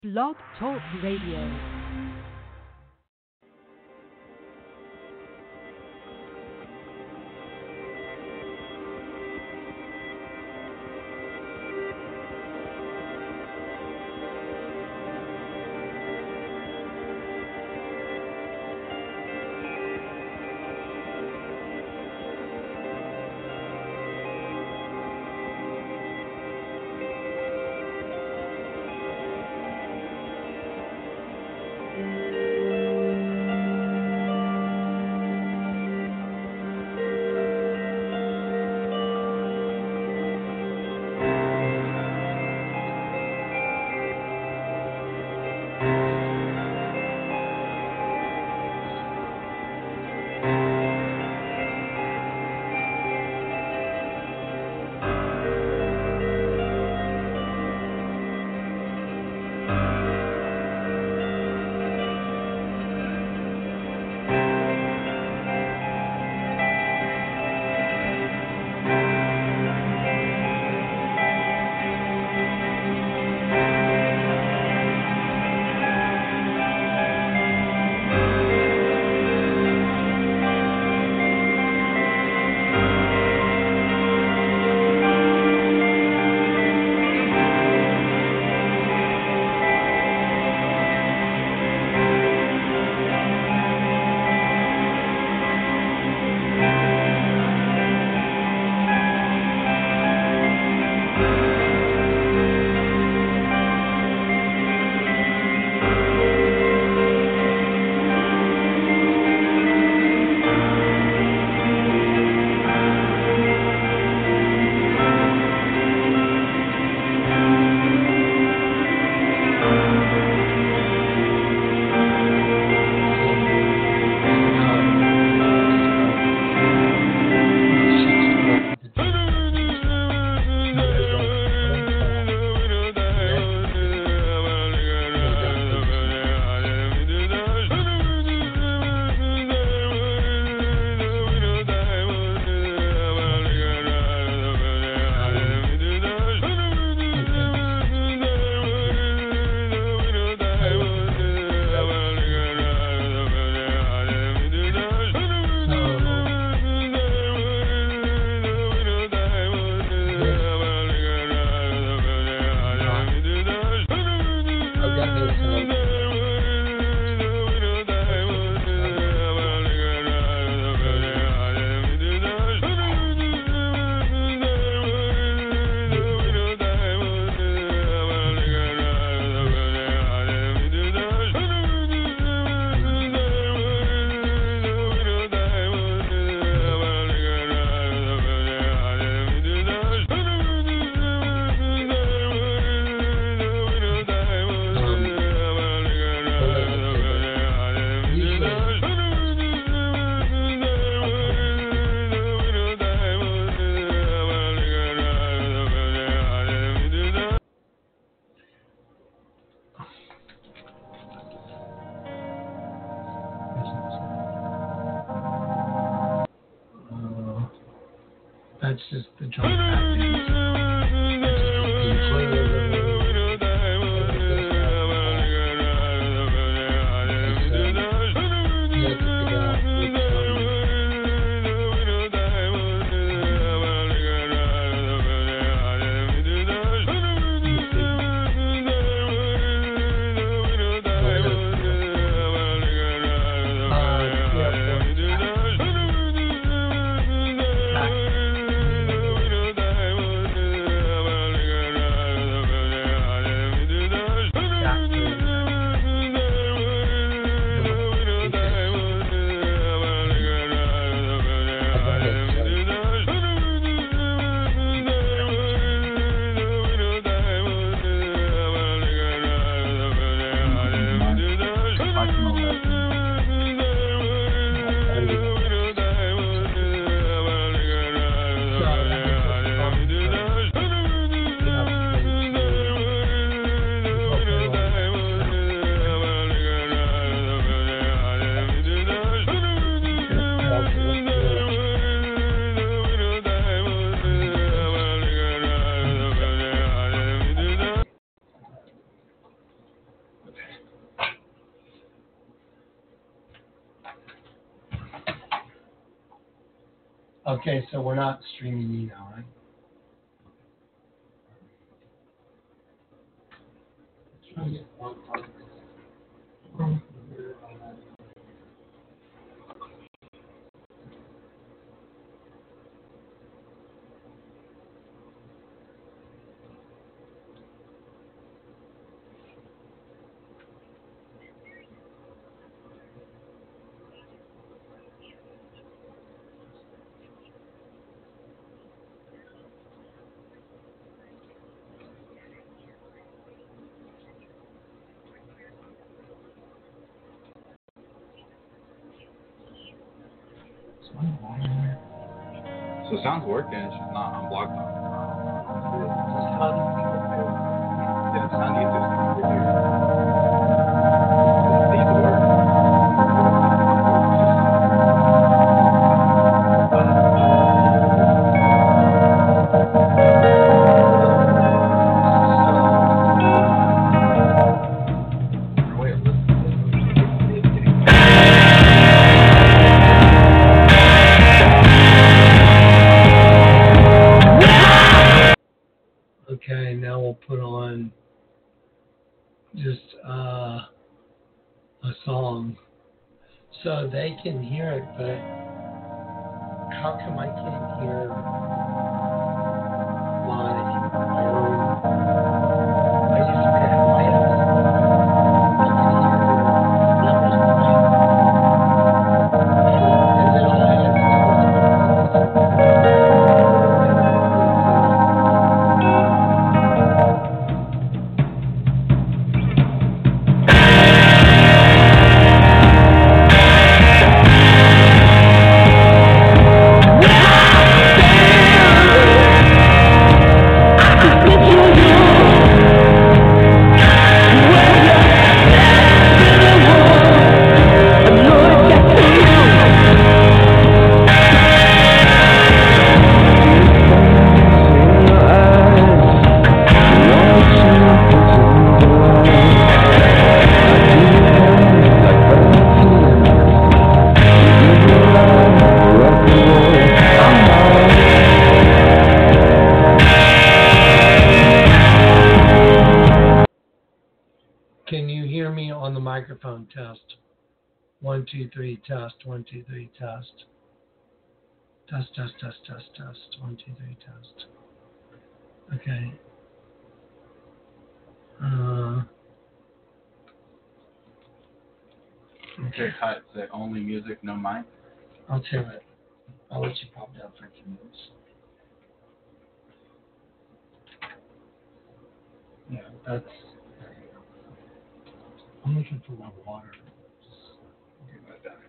Blog Talk Radio. That's just the drum pattern. Okay, so we're not streaming you now, right? So sound's working, it's just not unblocked on. Yeah, it's on YouTube. It needs to work. Okay, now we'll put on just a song so they can hear it, but how come I can't hear my own? I used to have my own. I can hear numbers behind me. And then all I had to do Can you hear me on the microphone test? 1, 2, 3, test. 1, 2, 3, test. Test, test, test, test, test. 1, 2, 3, test. Okay. Okay, cut. Say only music, no mic. I'll tell it. I'll let you pop down for a few minutes. Yeah, that's. I'm looking for my water. Get that down.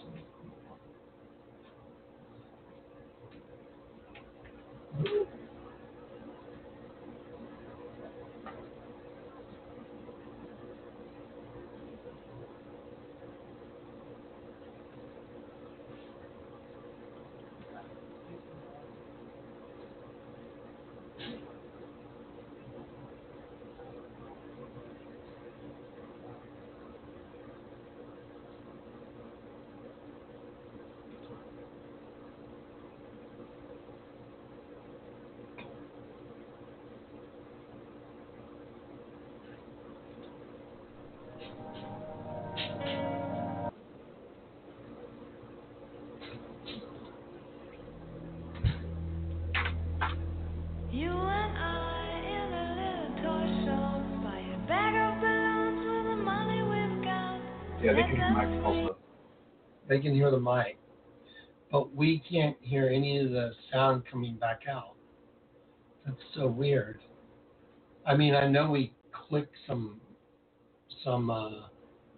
You and I in a little toy shop, buy a bag of balloons with the money we've got. Yeah, they can hear mic also. They can hear the mic, but we can't hear any of the sound coming back out. That's so weird. I mean, I know we click some some of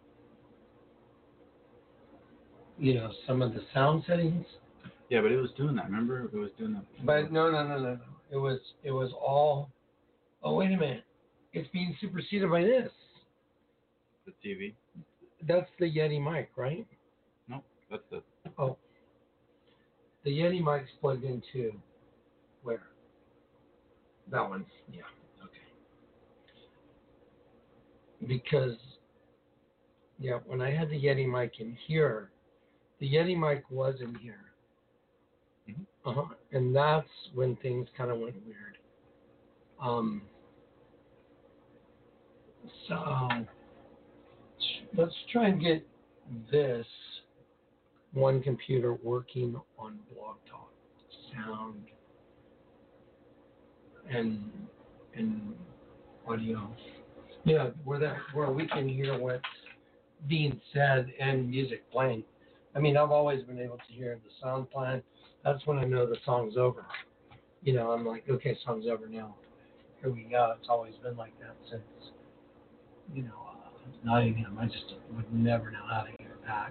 the sound settings. Yeah, but it was doing that. Remember, it was doing that. But no. It was all. Oh, wait a minute. It's being superseded by this. The TV. That's the Yeti mic, right? No, that's the. Oh. The Yeti mic's plugged into where? That one. Yeah. Okay. Because Yeah, when I had the Yeti mic in here, the Yeti mic was in here. Mhm. And that's when things kind of went weird. So let's try and get this one computer working on Blog Talk sound and audio. Yeah, where we can hear what's being said and music playing. I mean, I've always been able to hear the sound playing. That's when I know the song's over. You know, I'm like, okay, song's over now. Here we go. It's always been like that since, Nottingham. I just would never know how to hear it back.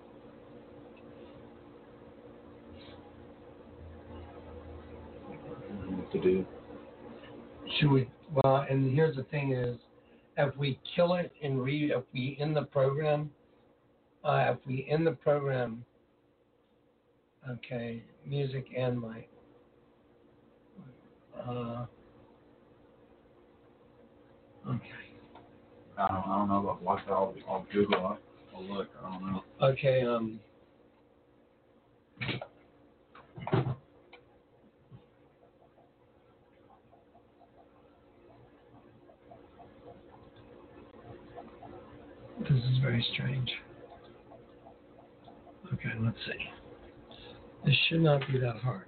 I don't know what to do. Should we? Well, and here's the thing is, if we kill it and if we end the program, okay, music and my, okay. I don't know about Blog Talk. I'll Google it. I'll look. I don't know. Okay, this is very strange. Okay, let's see. This should not be that hard.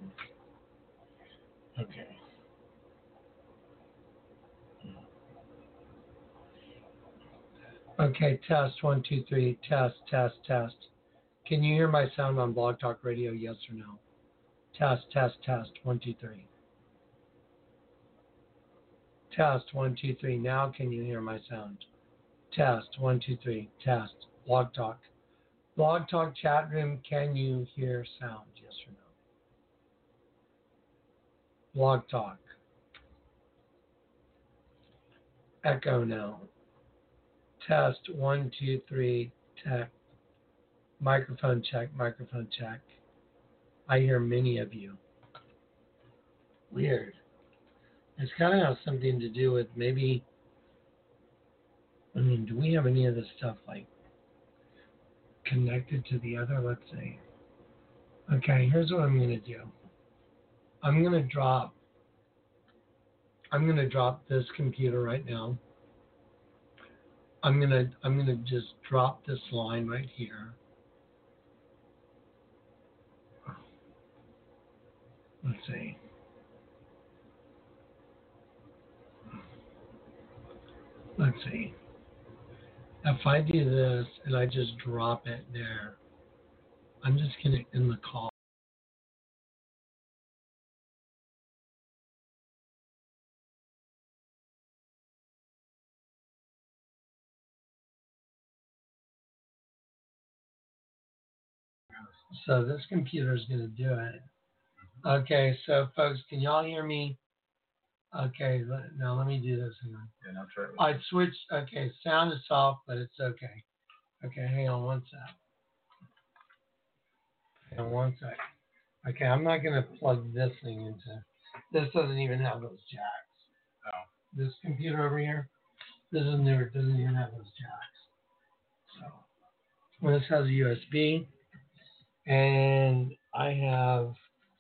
Okay. Okay, test 1, 2, 3. Test. Can you hear my sound on Blog Talk Radio? Yes or no? Test. 1, 2, 3. Test 1, 2, 3. Now can you hear my sound? Test 1, 2, 3. Test. Blog Talk. Blog Talk chat room. Can you hear sound? Yes or no? Blog Talk. Echo now. Test 1, 2, 3. Tech. Microphone check. I hear many of you. Weird. It's kind of has something to do with maybe. I mean, do we have any of this stuff like connected to the other? Let's see. Okay, here's what I'm going to do. I'm going to drop this computer right now. I'm gonna just drop this line right here. Let's see. If I do this and I just drop it there, I'm just gonna end the call. So this computer is going to do it. Okay, so folks, can y'all hear me? Okay, now let me do this. Hang on. Yeah, no, try it. I switched. Okay, sound is soft, but it's okay. Okay, hang on one sec. Okay, I'm not going to plug this thing into. This doesn't even have those jacks. Oh. This computer over here, this is newer. It doesn't even have those jacks. So, well, this has a USB. And I have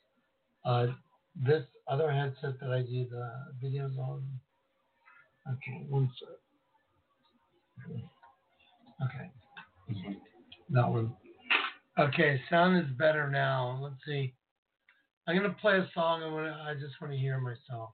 this other headset that I do the videos on. Okay, one sec. Okay, that one. Okay, sound is better now. Let's see. I'm gonna play a song. I just want to hear myself.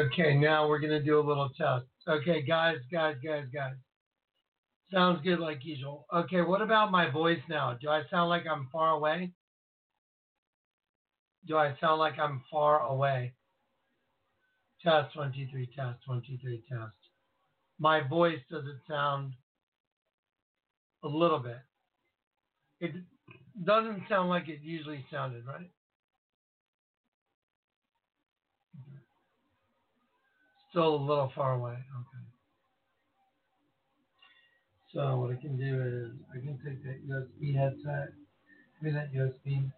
Okay, now we're going to do a little test. Okay, guys. Sounds good like usual. Okay, what about my voice now? Do I sound like I'm far away? Do I sound like I'm far away? Test 1 2 3 test 1 2 3 test. My voice, does it sound a little bit? It doesn't sound like it usually sounded, right? Still a little far away. Okay. So what I can do is I can take that USB headset, give me that USB,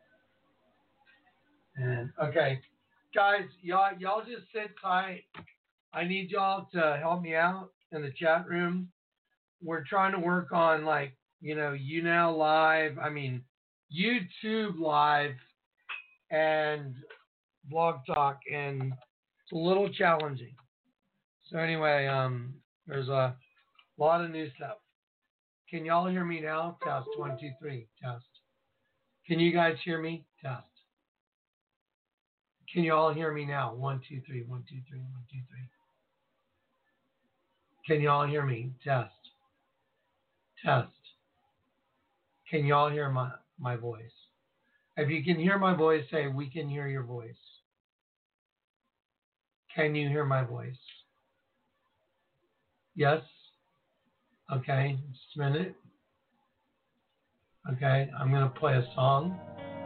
and okay, guys, y'all just sit tight. I need y'all to help me out in the chat room. We're trying to work on YouNow Live. I mean, YouTube Live and Blog Talk, and it's a little challenging. So anyway, there's a lot of new stuff. Can y'all hear me now? Test 1 2 3 test. Can you guys hear me? Test. Can you all hear me now? 1 2 3 1 2 3 1 2 3. Can you all hear me? Test. Test. Can you all hear my voice? If you can hear my voice, say we can hear your voice. Can you hear my voice? Yes? Okay, just a minute. Okay, I'm going to play a song.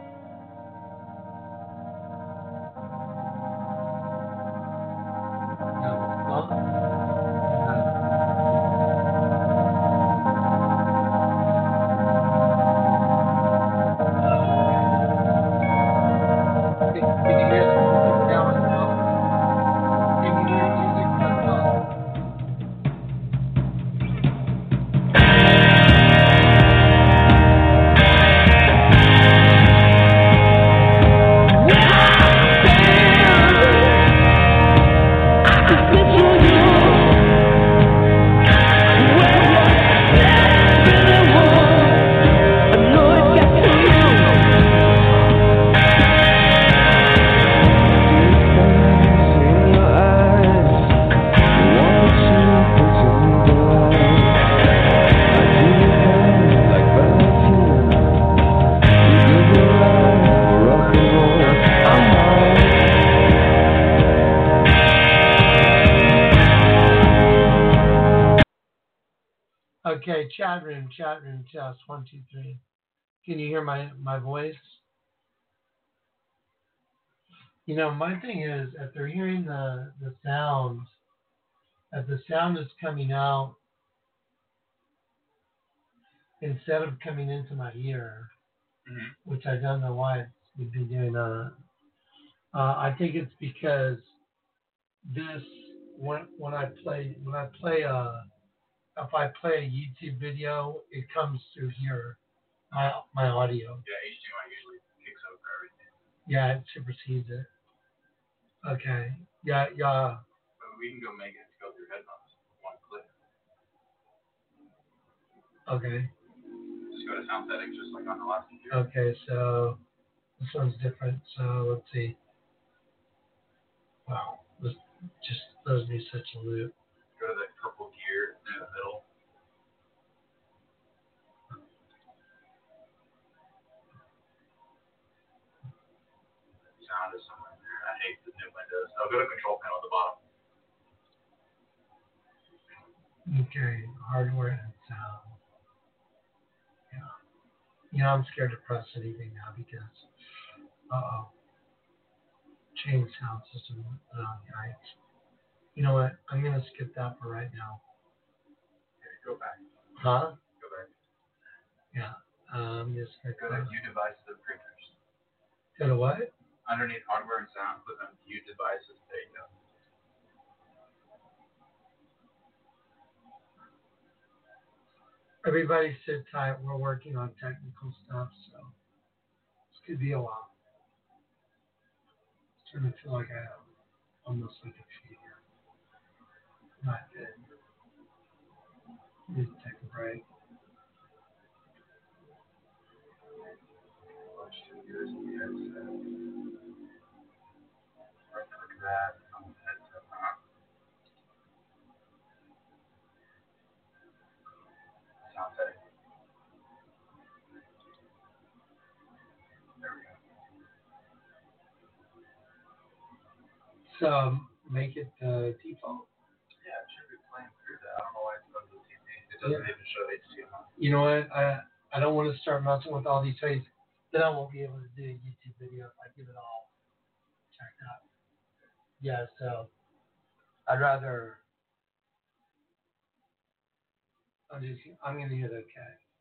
Okay, chat room, test 1 2 3. Can you hear my voice? My thing is, if they're hearing the sound, if the sound is coming out instead of coming into my ear, which I don't know why we've been doing that. I think it's because this when I play if I play a YouTube video, it comes through here, my audio. Yeah, HDMI usually kicks over everything. Yeah, it supersedes it. Okay. Yeah. But we can go make it go through headphones. One click. Okay. Just go to sound settings, just like on the last computer. Okay, so this one's different. So let's see. Wow, this just throws me such a loop. Go to the purple gear in the middle. Sound is somewhere in there. I hate the new windows. I'll go to control panel at the bottom. Okay, hardware and sound. Yeah. I'm scared to press anything now because, change sound system. Right. You know what? I'm gonna skip that for right now. Okay, go back. Huh? Go back. Yeah. I'm just gonna go to view devices and printers. Go to what? Underneath hardware and sound, click on view devices. There you go. Everybody sit tight. We're working on technical stuff, so this could be a while. It's starting to feel like I have almost like a fever. Not good. Need to take a break. Watch the USB headset. Right click that on the headset. make it default. Yeah, it should be playing through that. I don't know why it's going to the TV. It doesn't even show HDMI. You know what? I don't want to start messing with all these things. Then I won't be able to do a YouTube video if I get it all checked out. Yeah, so I'd rather. I'm going to hit OK.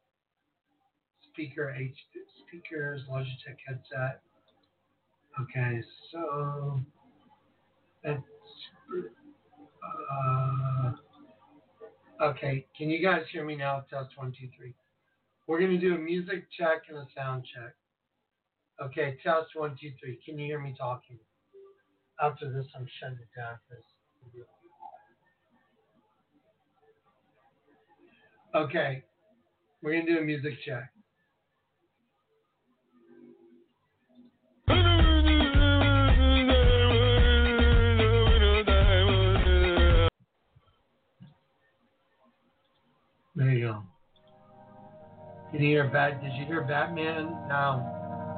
Speakers, Logitech headset. Okay, so that's okay. Can you guys hear me now? Test 1, 2, 3. We're going to do a music check and a sound check. Okay, test 1, 2, 3. Can you hear me talking? After this, I'm shutting it down for this video. Okay, we're going to do a music check. There you go. Did you hear Batman? No.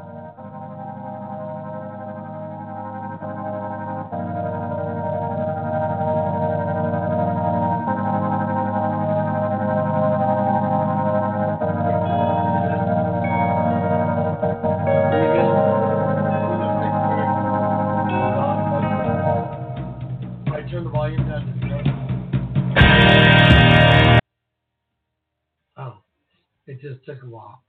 I turn the volume down to 0. Oh, it just took a while.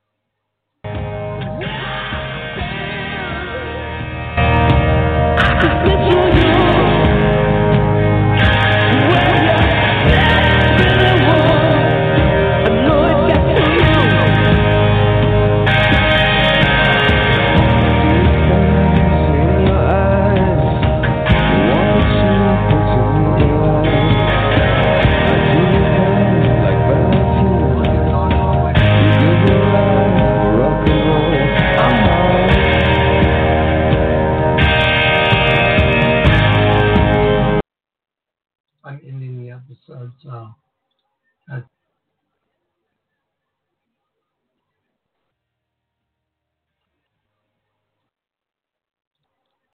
I'm ending the episode, so